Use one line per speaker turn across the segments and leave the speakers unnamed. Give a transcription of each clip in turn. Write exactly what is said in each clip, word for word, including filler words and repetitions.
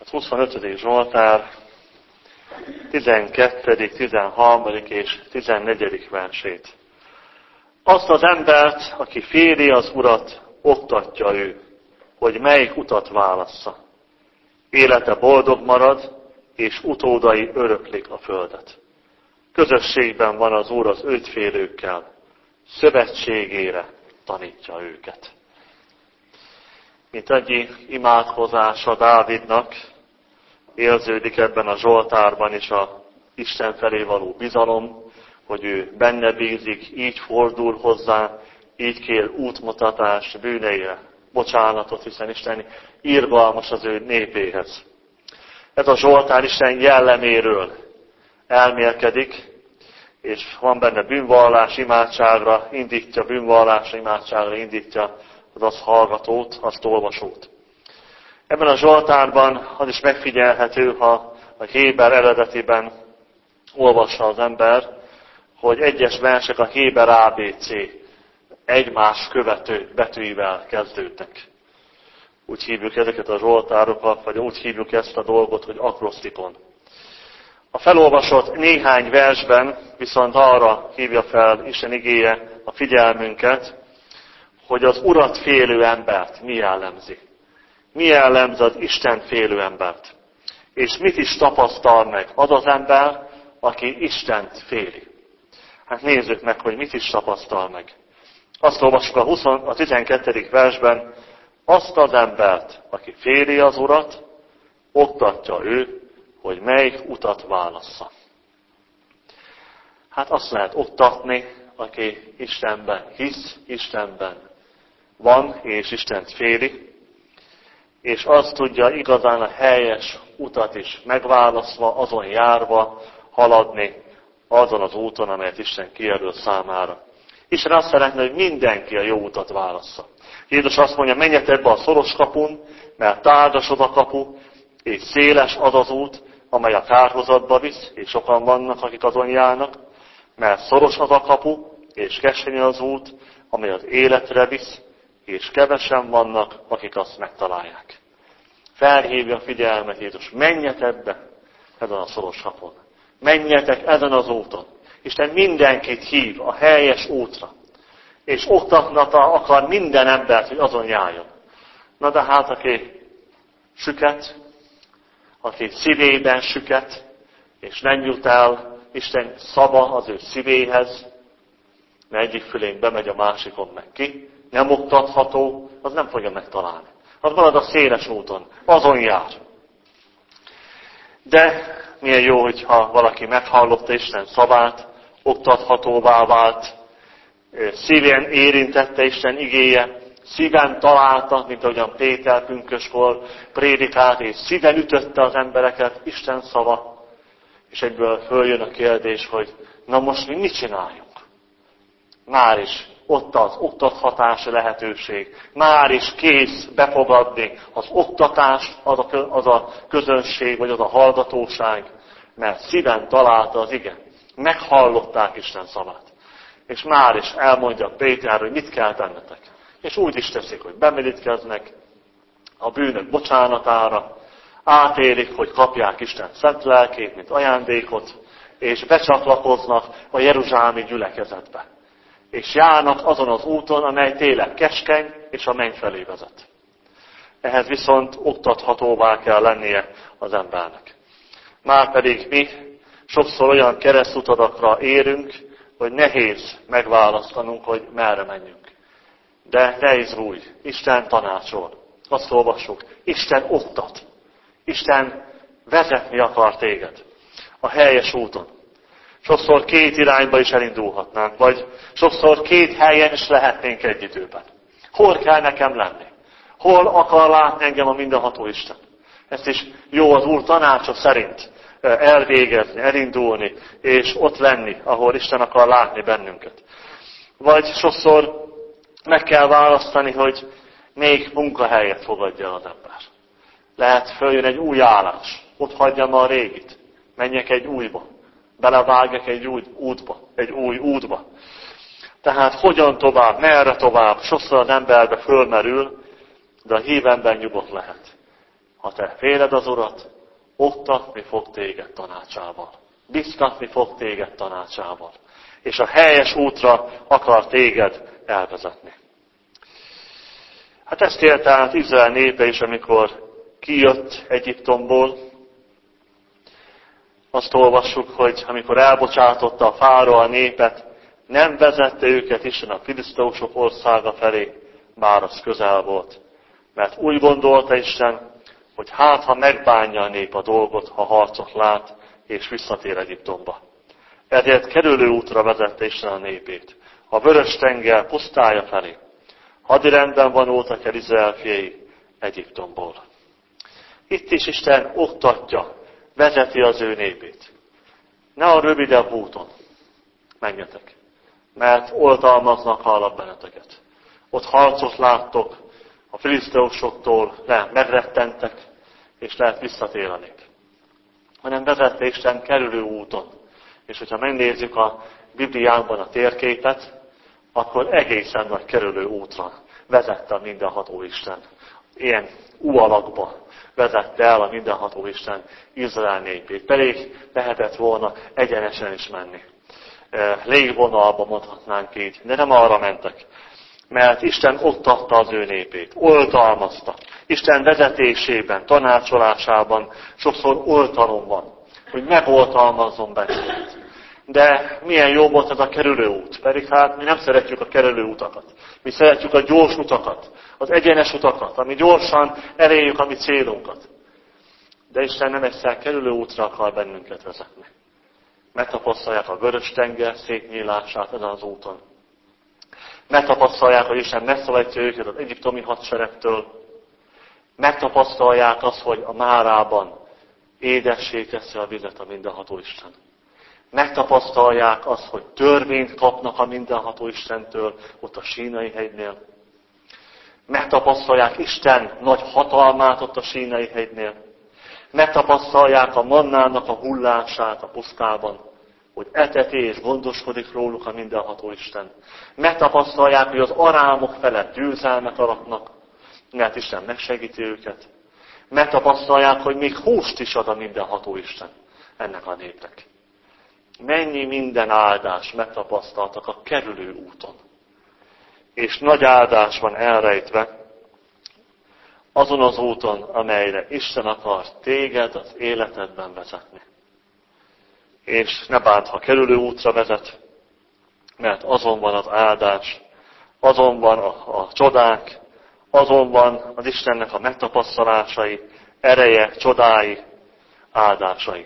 huszonötödik Zsoltár tizenkettedik, tizenharmadik és tizennegyedik versét. Azt az embert, aki féli az Urat, oktatja ő, hogy melyik utat válassza. Élete boldog marad, és utódai öröklik a földet. Közösségben van az Úr az őt félőkkel, szövetségére tanítja őket. Mint egy imádkozása Dávidnak, érződik ebben a Zsoltárban is a Isten felé való bizalom, hogy ő benne bízik, így fordul hozzá, így kér útmutatást bűneire, bocsánatot, hiszen Isten irgalmas az ő népéhez. Ez a Zsoltár Isten jelleméről elmélkedik, és van benne bűnvallás imádságra, indítja bűnvallás imádságra, indítja az azt hallgatót, azt olvasót. Ebben a Zsoltárban az is megfigyelhető, ha a héber eredetiben olvassa az ember, hogy egyes versek a héber á bé cé egymás követő betűivel kezdődnek. Úgy hívjuk ezeket a zsoltárokat, vagy úgy hívjuk ezt a dolgot, hogy akrosztikon. A felolvasott néhány versben viszont arra hívja fel Isten igéje a figyelmünket, hogy az Urat félő embert mi jellemzi. Mi jellemzi az Isten félő embert. És mit is tapasztal meg az az ember, aki Istent féli. Hát nézzük meg, hogy mit is tapasztal meg. Azt olvassuk a, húsz, a tizenkettedik versben, azt az embert, aki féli az Urat, oktatja ő, hogy melyik utat válassza. Hát azt lehet oktatni, aki Istenben hisz, Istenben van, és Istent féli, és azt tudja igazán a helyes utat is megválasztva, azon járva haladni, azon az úton, amelyet Isten kijelöl számára. Isten azt szeretne, hogy mindenki a jó utat válassza. Jézus azt mondja, menjetek be a szoros kapun, mert tárgyas az a kapu, és széles az az út, amely a kárhozatba visz, és sokan vannak, akik azon járnak, mert szoros az a kapu, és keskeny az út, amely az életre visz, és kevesen vannak, akik azt megtalálják. Felhívja a figyelmet Jézus, menjetek be ezen a szoros kapun. Menjetek ezen az úton. Isten mindenkit hív a helyes útra. És oktatnata akar minden embert, hogy azon járjon. Na de hát, aki süket, aki szívében süket, és nem jut el Isten szava az ő szívéhez, mert egyik fülén bemegy, a másikon meg ki, nem oktatható, az nem fogja megtalálni. Az marad a széles úton, azon jár. De milyen jó, hogyha valaki meghallotta Isten szavát, oktathatóvá vált, szívén érintette Isten igéje, szíven találta, mint ahogyan Péter pünköskor prédikált, és szíven ütötte az embereket Isten szava, és egyből följön a kérdés, hogy na most mi mit csináljunk? Már is ott az oktathatási lehetőség, már is kész befogadni az oktatást, az a, az a közönség, vagy az a hallgatóság, mert szíven találta az ige. Meghallották Isten szavát. És már is elmondja Péter, hogy mit kell tennetek. És úgy is teszik, hogy bemerítkeznek a bűnök bocsánatára, átélik, hogy kapják Isten szent lelkét, mint ajándékot, és becsatlakoznak a jeruzsálemi gyülekezetbe. És járnak azon az úton, amely tényleg keskeny, és a menny felé vezet. Ehhez viszont oktathatóvá kell lennie az embernek. Márpedig mi sokszor olyan keresztutadakra érünk, hogy nehéz megválasztanunk, hogy merre menjünk. De ne izgulj, Isten tanácsol. Azt olvassuk, Isten oktat. Isten vezetni akar téged a helyes úton. Sokszor két irányba is elindulhatnánk, vagy sokszor két helyen is lehetnénk egy időben. Hol kell nekem lenni? Hol akar látni engem a mindenható Isten? Ezt is jó az Úr tanácsa szerint elvégezni, elindulni, és ott lenni, ahol Isten akar látni bennünket. Vagy sokszor meg kell választani, hogy melyik munkahelyet fogadja az ember. Lehet följön egy új állás, ott hagyjam a régit, menjek egy újba, belevágjak egy új útba, egy új útba. Tehát hogyan tovább, merre tovább, sokszor az emberbe fölmerül, de a hívemben nyugodt lehet. Ha te féled az Urat, oktatni fog téged tanácsával. Biztatni fog téged tanácsával. És a helyes útra akar téged elvezetni. Hát ezt élte át Izrael népe is, amikor kijött Egyiptomból. Azt olvassuk, hogy amikor elbocsátotta a fáraó a népet, nem vezette őket Isten a filiszteusok országa felé, bár az közel volt. Mert úgy gondolta Isten, hogy hát, ha megbánja a nép a dolgot, ha harcot lát, és visszatér Egyiptomba. Ezért kerülő útra vezette Isten a népét, a vörös tenger pusztája felé. Hadirendben vonultak el Izrael fiai Egyiptomból. Itt is Isten oktatja, vezeti az ő népét. Ne a rövidebb úton menjetek, mert oltalmaznak hallak benneteket. Ott harcot láttok, a filiszteusoktól le, megrettentek, és lehet visszatér a nép. Hanem vezette Isten kerülő úton. És hogyha megnézzük a Bibliánkban a térképet, akkor egészen nagy kerülő útra vezette a mindenható Isten. Ilyen U alakba vezette el a mindenható Isten Izrael népét. Pedig lehetett volna egyenesen is menni. Légvonalba mondhatnánk így, de nem arra mentek. Mert Isten oktatta az ő népét, oltalmazta. Isten vezetésében, tanácsolásában sokszor oltalom van, hogy megoltalmazzon bennünket. De milyen jó volt ez a kerülő út, pedig hát mi nem szeretjük a kerülő utakat. Mi szeretjük a gyors utakat, az egyenes utakat, ami gyorsan elérjük a mi célunkat. De Isten nem egyszer kerülő útra akar bennünket vezetni. Megtapasztalják a vörös tenger szétnyílását ezen az úton. Megtapasztalják, hogy Isten megszabadítja őket az egyiptomi hadseregtől. Megtapasztalják azt, hogy a Márában édessé teszi a vizet a mindenható Isten. Megtapasztalják azt, hogy törvényt kapnak a mindenható Istentől, ott a Sínai hegynél. Megtapasztalják Isten nagy hatalmát ott a Sínai hegynél. Megtapasztalják a mannának a hullását a pusztában, hogy eteti és gondoskodik róluk a mindenható Isten. Megtapasztalják, hogy az arámok felett győzelmet aratnak, mert Isten megsegíti őket. Megtapasztalják, hogy még húst is ad a mindenható Isten ennek a népnek. Mennyi minden áldás megtapasztaltak a kerülő úton. És nagy áldás van elrejtve azon az úton, amelyre Isten akar téged az életedben vezetni. És ne bánt, ha kerülő útra vezet, mert azon van az áldás, azon van a, a csodák, azon van az Istennek a megtapasztalásai, ereje, csodái, áldásai.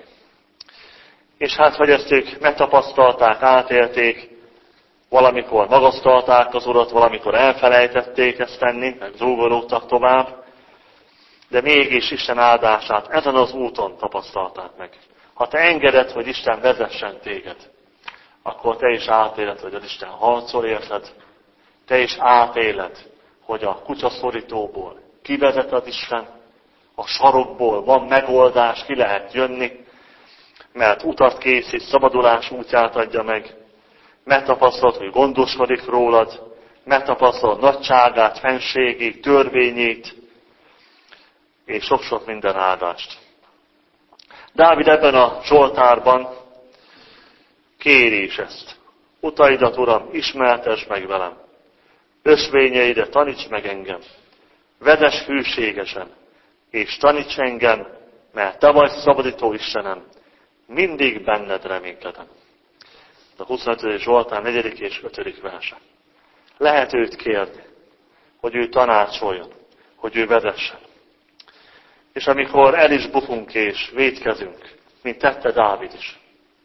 És hát, hogy ezt ők megtapasztalták, átélték, valamikor magasztalták az Urat, valamikor elfelejtették ezt tenni, meg zúgolódtak tovább, de mégis Isten áldását ezen az úton tapasztalták meg. Ha te engeded, hogy Isten vezessen téged, akkor te is átéled, hogy az Isten harcol érted, te is átéled, hogy a kutyaszorítóból kivezet az Isten, a sarokból van megoldás, ki lehet jönni, mert utat készít, szabadulás útját adja meg, megtapasztalod, hogy gondoskodik rólad, megtapasztalod nagyságát, fenségét, törvényét, és sok-sok minden áldást. Dávid ebben a Zsoltárban kéri is ezt. Utaidat, Uram, ismertesd meg velem. Ösvényeidre taníts meg engem. Vezess hűségesen, és taníts engem, mert te vagy szabadító Istenem. Mindig benned reménykedem. Ez a huszonötödik Zsoltár negyedik és ötödik verse. Lehet őt kérni, hogy ő tanácsoljon, hogy ő vezessen. És amikor el is bukunk és vétkezünk, mint tette Dávid is,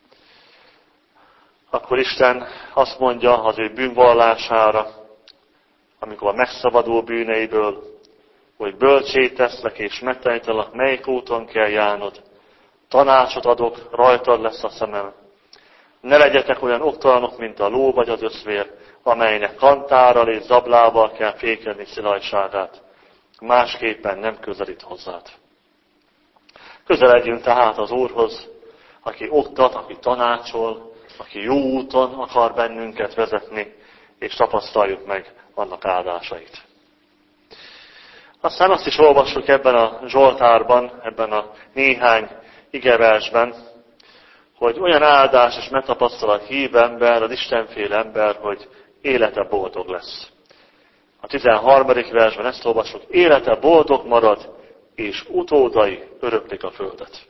akkor Isten azt mondja az ő bűnvallására, amikor megszabadul bűneiből, hogy bölcsé teszlek és megtanítalak, melyik úton kell járnod, tanácsot adok, rajtad lesz a szemem. Ne legyetek olyan oktalanok, mint a ló vagy az öszvér, amelynek kantárral és zablával kell fékezni szilajságát. Másképpen nem közelít hozzád. Közeledjünk tehát az Úrhoz, aki oktat, aki tanácsol, aki jó úton akar bennünket vezetni, és tapasztaljuk meg annak áldásait. Aztán azt is olvassuk ebben a Zsoltárban, ebben a néhány igeversben, hogy olyan áldás és megtapasztal a hív ember, az Istenféle ember, hogy élete boldog lesz. A tizenharmadik versben ezt olvassuk, élete boldog marad, és utódai öröklik a földet.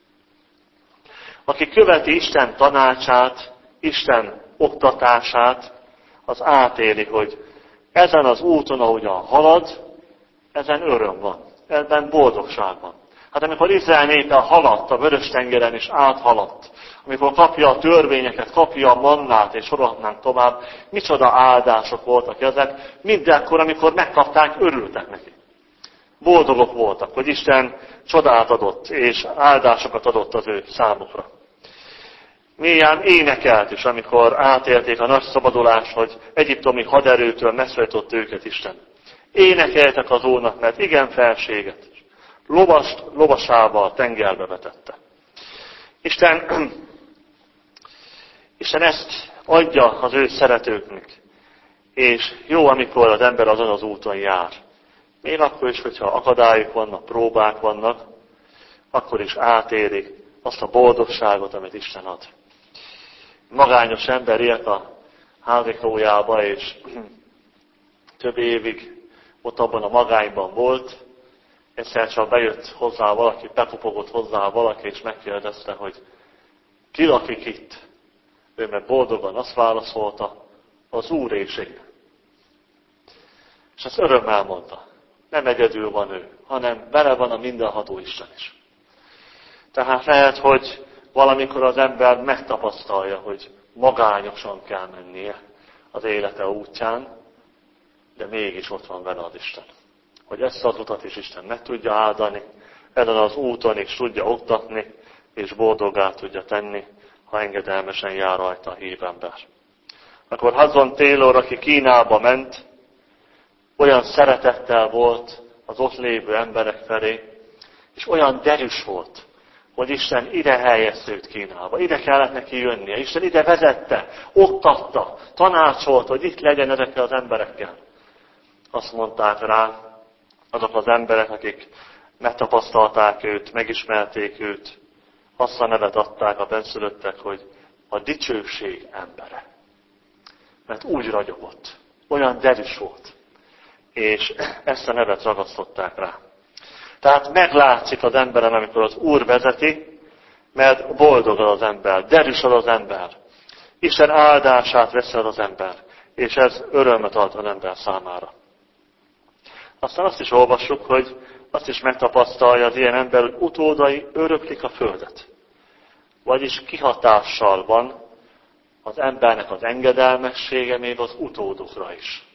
Aki követi Isten tanácsát, Isten oktatását, az átéli, hogy ezen az úton, ahogyan halad, ezen öröm van, ebben boldogság van. Hát amikor Izrael népe haladt a Vörös-tengeren és áthaladt, amikor kapja a törvényeket, kapja a mannát, és sorolhatnánk tovább, micsoda áldások voltak ezek, mindenkor, amikor megkapták, örültek neki. Boldogok voltak, hogy Isten csodát adott, és áldásokat adott az ő számukra. Mélyen énekelt is, amikor átélték a nagy szabadulást, hogy egyiptomi haderőtől megszorított őket Isten. Énekeltek az Úrnak, mert igen felséget, lovast lovasával tengerbe vetette. Isten, Isten ezt adja az ő szeretőknek, és jó, amikor az ember azon az úton jár. Még akkor is, hogyha akadályok vannak, próbák vannak, akkor is átérik azt a boldogságot, amit Isten ad. Magányos ember élt a házikójába, és több évig ott abban a magányban volt. Egyszer csak bejött hozzá valaki, bepupogott hozzá valaki, és megkérdezte, hogy ki lakik itt. Ő meg boldogan azt válaszolta, az Úr és én. És ezt örömmel mondta. Nem egyedül van ő, hanem vele van a mindenható Isten is. Tehát lehet, hogy valamikor az ember megtapasztalja, hogy magányosan kell mennie az élete útján, de mégis ott van vele az Isten. Hogy ezt az utat is Isten meg tudja áldani, ezen az úton is tudja oktatni, és boldoggá tudja tenni, ha engedelmesen jár rajta a hívember. Akkor Hudson Taylor, aki Kínába ment, olyan szeretettel volt az ott lévő emberek felé, és olyan derűs volt, hogy Isten ide helyezte őt Kínába, ide kellett neki jönnie. Isten ide vezette, oktatta, tanácsolta, hogy itt legyen ezekkel az emberekkel. Azt mondták rá azok az emberek, akik megtapasztalták őt, megismerték őt, azt a nevet adták a benszülöttek, hogy a dicsőség embere. Mert úgy ragyogott, olyan derűs volt. És ezt a nevet ragasztották rá. Tehát meglátszik az emberen, amikor az Úr vezeti, mert boldog az ember, derűs az ember. Isten áldását veszi az ember, és ez örömet ad az ember számára. Aztán azt is olvassuk, hogy azt is megtapasztalja az ilyen ember, hogy utódai öröklik a földet. Vagyis kihatással van az embernek az engedelmessége még az utódokra is.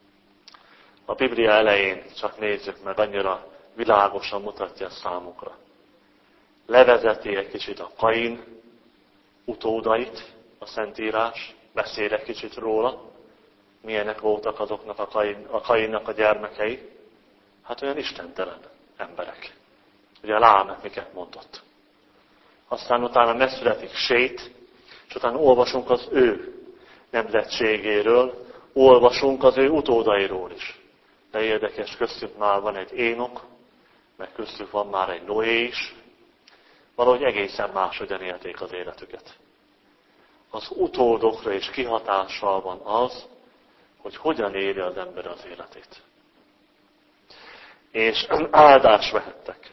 A Biblia elején csak nézzük meg, annyira világosan mutatja számukra. Levezeti egy kicsit a Kain utódait, a Szentírás, beszél egy kicsit róla, milyenek voltak azoknak a, Kain, a Kainnak a gyermekei. Hát olyan istentelen emberek. Ugye Lámek miket mondott. Aztán utána megszületik Sét, és utána olvasunk az ő nemzetségéről, olvasunk az ő utódairól is. De érdekes, köztük már van egy Énok, meg köztük van már egy Noé is. Valahogy egészen máshogyan élték az életüket. Az utódokra is kihatással van az, hogy hogyan éli az ember az életét. És áldást vehettek.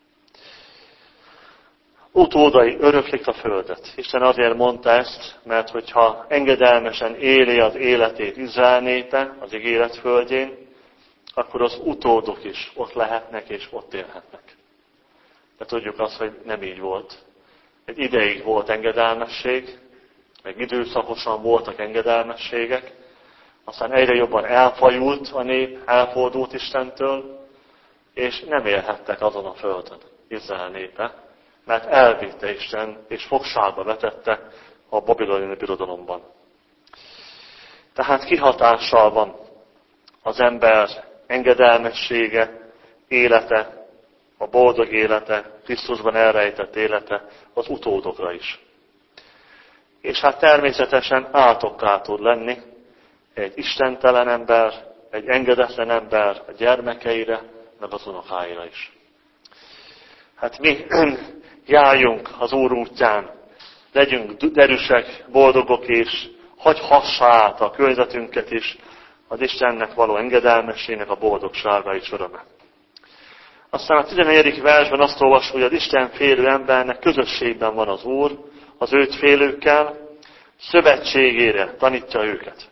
Utódai öröklik a földet. Isten azért mondta ezt, mert hogyha engedelmesen éli az életét Izrael népe az ígéret földjén, akkor az utódok is ott lehetnek és ott élhetnek. De tudjuk azt, hogy nem így volt. Egy ideig volt engedelmesség, meg időszakosan voltak engedelmességek, aztán egyre jobban elfajult a nép, elfordult Istentől, és nem élhettek azon a földön Izrael népe, mert elvitte Isten, és fogságba vetette a babiloni birodalomban. Tehát kihatással van az ember engedelmessége, élete, a boldog élete, Krisztusban elrejtett élete az utódokra is. És hát természetesen átokká tud lenni egy istentelen ember, egy engedetlen ember a gyermekeire, meg az unokáira is. Hát mi járjunk az Úr útján, legyünk derűsek, boldogok, és hagy hassa át a környezetünket is az Istennek való engedelmességnek a boldogsága és öröme. Aztán a tizennegyedik versben azt olvasjuk, hogy az Isten félő embernek közösségben van az Úr, az őt félőkkel, szövetségére tanítja őket.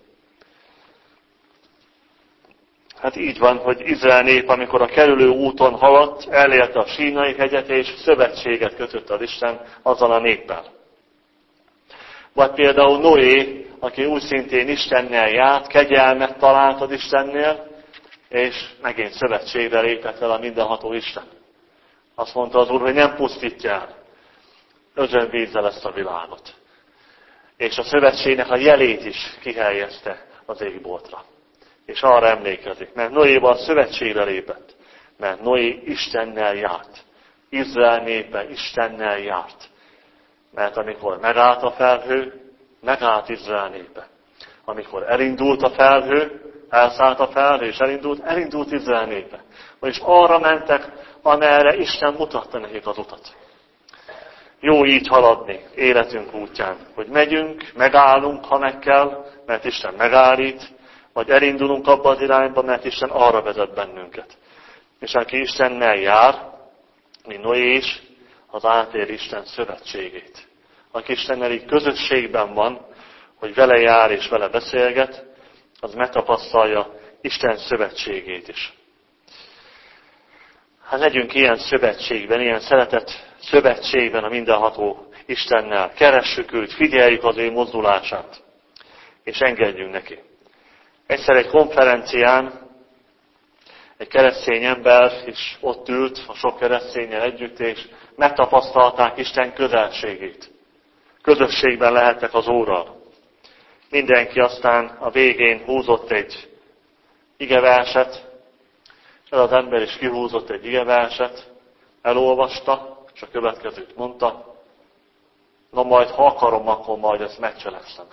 Hát így van, hogy Izrael nép, amikor a kerülő úton haladt, elérte a Sínai hegyet, és szövetséget kötött az Isten azzal a néppel. Vagy például Noé, aki úgy szintén Istennel járt, kegyelmet talált az Istennél, és megint szövetségre lépett el a mindenható Isten. Azt mondta az Úr, hogy nem pusztítja el özönvízzel ezt a világot. És a szövetségnek a jelét is kihelyezte az égboltra. És arra emlékezik, mert Noéval szövetségre lépett, mert Noé Istennel járt. Izrael népe Istennel járt. Mert amikor megállt a felhő, megállt Izrael népe. Amikor elindult a felhő, elszállt a felhő, és elindult, elindult Izrael népe. Vagyis arra mentek, amerre Isten mutatta nekik az utat. Jó így haladni életünk útján, hogy megyünk, megállunk, ha meg kell, mert Isten megállít, vagy elindulunk abba az irányba, mert Isten arra vezet bennünket. És aki Istennel jár, mint Noé is, az átér Isten szövetségét. Aki Istennel így közösségben van, hogy vele jár és vele beszélget, az megtapasztalja Isten szövetségét is. Hát legyünk ilyen szövetségben, ilyen szeretett szövetségben a mindenható Istennel. Keressük őt, figyeljük az ő mozdulását, és engedjünk neki. Egyszer egy konferencián egy keresztény ember is ott ült, a sok keresztényel együtt, és megtapasztalták Isten közelségét. Közösségben lehettek az Úrral. Mindenki aztán a végén húzott egy igeverset, és az ember is kihúzott egy igeverset, elolvasta, és a következőt mondta, na majd, ha akarom, akkor majd ezt megcselekszem.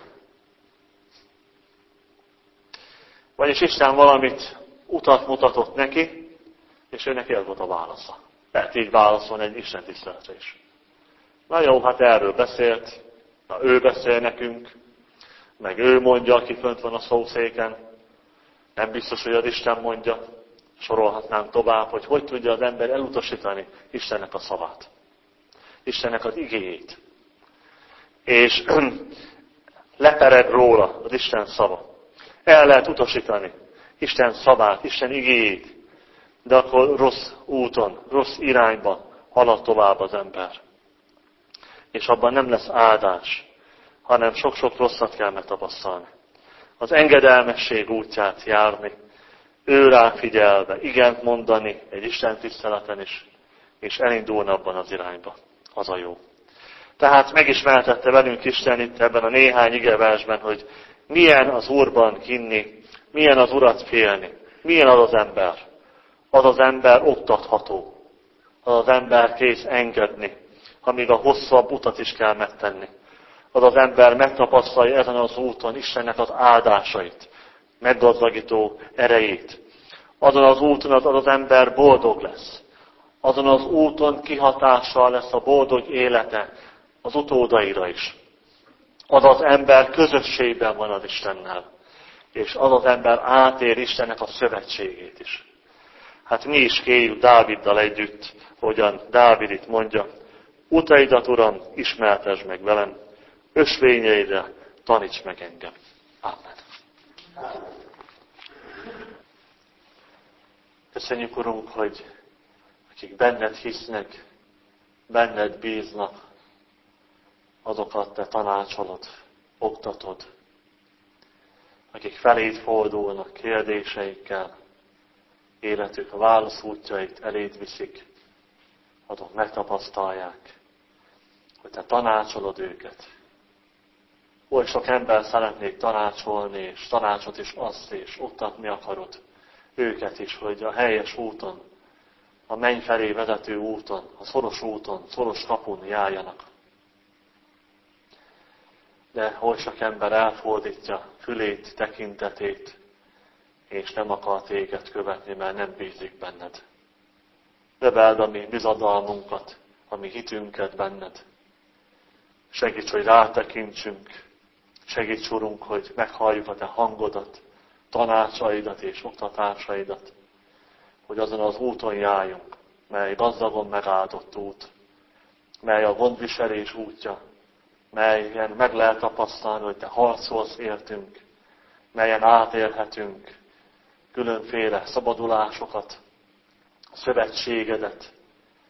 Vagyis Isten valamit utat mutatott neki, és ő neki ez volt a válasza. Lehet így válaszolni egy Isten tiszteletre is. Na jó, hát erről beszélt, na ő beszél nekünk, meg ő mondja, aki fönt van a szószéken. Nem biztos, hogy az Isten mondja. Sorolhatnánk tovább, hogy hogy tudja az ember elutasítani Istennek a szavát. Istennek az igéjét. És lepereg róla az Isten szava. El lehet utasítani Isten szavát, Isten igéjét, de akkor rossz úton, rossz irányba halad tovább az ember. És abban nem lesz áldás, hanem sok-sok rosszat kell megtapasztalni. Az engedelmesség útját járni, ő rá figyelve, igent mondani egy Isten tiszteleten is, és elindulni abban az irányba. Az a jó. Tehát megismertette velünk Isten itt ebben a néhány igeversben, hogy milyen az Úrban hinni, milyen az Urat félni, milyen az az ember. Az az ember oktatható, az az ember kész engedni, ha még a hosszabb utat is kell megtenni. Az az ember megtapasztalja ezen az úton Istennek az áldásait, meggazdagító erejét. Azon az úton az, az az ember boldog lesz. Azon az úton kihatással lesz a boldog élete az utódaira is. Az az ember közösségben van az Istennel. És az az ember átér Istennek a szövetségét is. Hát mi is kérjük Dáviddal együtt, hogyan Dávid itt mondja, utaidat, Uram, ismertesd meg velem, ösvényeidre taníts meg engem. Amen. Köszönjük, Urunk, hogy akik benned hisznek, benned bíznak, azokat te tanácsolod, oktatod. Akik feléd fordulnak kérdéseikkel, életük a válaszútjait eléd viszik, azok megtapasztalják, hogy te tanácsolod őket. Oly sok ember szeretnék tanácsolni, és tanácsot is azt, és oktatni akarod őket is, hogy a helyes úton, a menny felé vezető úton, a szoros úton, szoros kapun járjanak. De oly sok ember elfordítja fülét, tekintetét, és nem akar téged követni, mert nem bízik benned. növeld a mi bizadalmunkat, a mi hitünket benned. Segíts, hogy rátekintsünk, segíts, Urunk, hogy meghalljuk a Te hangodat, tanácsaidat és oktatásaidat, hogy azon az úton járjunk, mely gazdagon megáldott út, mely a gondviselés útja, melyen meg lehet tapasztalni, hogy Te harcolsz értünk, melyen átélhetünk különféle szabadulásokat, szövetségedet,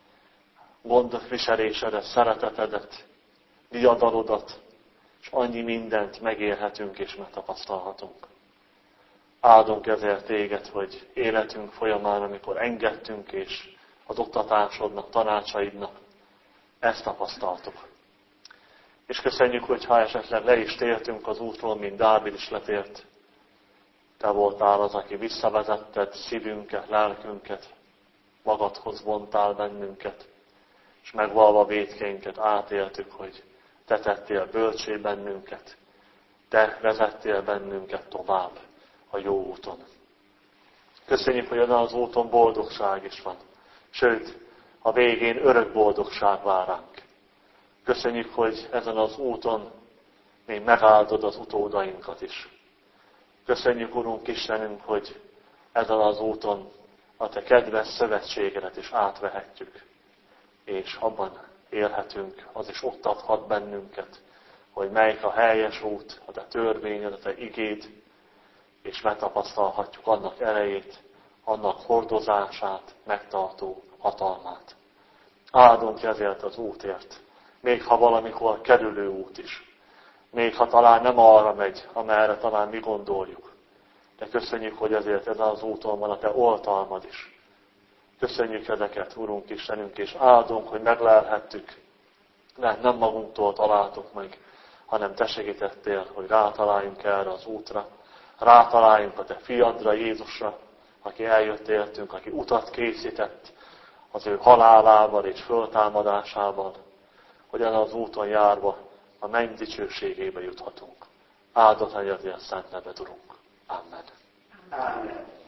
gondviselésedet, szeretetedet, diadalodat, és annyi mindent megélhetünk és megtapasztalhatunk. Áldunk ezért Téged, hogy életünk folyamán, amikor engedtünk, és az oktatásodnak, tanácsaidnak ezt tapasztaltuk. És köszönjük, hogy ha esetleg le is tértünk az útról, mint Dávid is letért, Te voltál az, aki visszavezetted szívünket, lelkünket, magadhoz vontál bennünket, és megvalva vétkeinket átéltük, hogy Te tettél bölcsé bennünket, Te vezettél bennünket tovább a jó úton. Köszönjük, hogy ezen az úton boldogság is van, sőt, a végén örök boldogság vár ránk. Köszönjük, hogy ezen az úton még megáldod az utódainkat is. Köszönjük, Urunk Istenünk, hogy ezen az úton a Te kedves szövetségedet is átvehetjük, és abban élhetünk, az is oktathat bennünket, hogy melyik a helyes út, a Te törvényed, a Te igéd, és megtapasztalhatjuk annak erejét, annak hordozását, megtartó hatalmát. Áldunk ezért az útért, még ha valamikor kerülő út is, még ha talán nem arra megy, amerre talán mi gondoljuk. De köszönjük, hogy ezért ezen az úton van a Te oltalmad is. Köszönjük ezeket, Urunk Istenünk, és áldunk, hogy meglelhettük, mert nem magunktól találtuk meg, hanem Te segítettél, hogy rátaláljunk erre az útra, rátaláljunk a Te fiadra, Jézusra, aki eljött értünk, aki utat készített az ő halálával és föltámadásával, hogy ezen az úton járva a menny dicsőségébe juthatunk. Áldott legyen az ilyen szent neved, Urunk. Amen.
Amen.